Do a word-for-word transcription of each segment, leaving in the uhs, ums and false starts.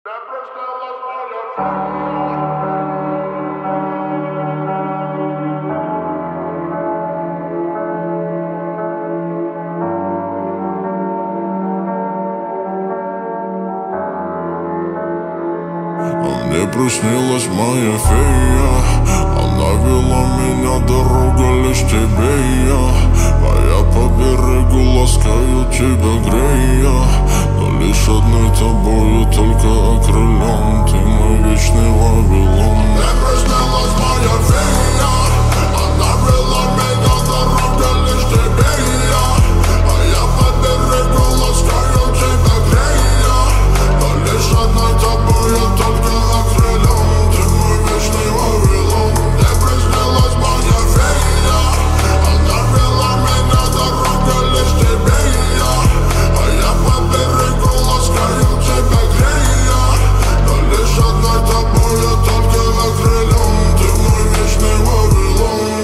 Мне приснилась моя фея, она вела меня, дорога лишь тебе и я. А я по берегу ласкаю тебя, грея, но лишь одной тобою только окрылен. Ты мой вечный Вавилон. Мне приснилась моя фея, она вела меня, дорога лишь тебе и я. А я по берегу ласкаю тебя, грея, но лишь одной тобою только окрылен. Ты мой вечный Вавилон. Мне приснилась моя фея, она вела меня, дорога лишь тебе и я. А я по берегу ласкаю тебя, грея, но лишь одной тобою только окрылен. Ты мой вечный Вавилон.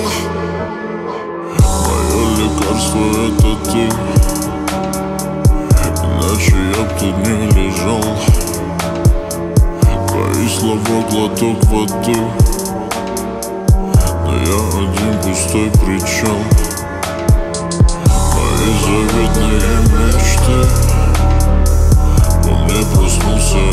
Мое лекарство — это ты, иначе я б тут не лежал. Твои слова — глоток воды, но я один пустой причал. Мои заветные мечты, во мне проснулся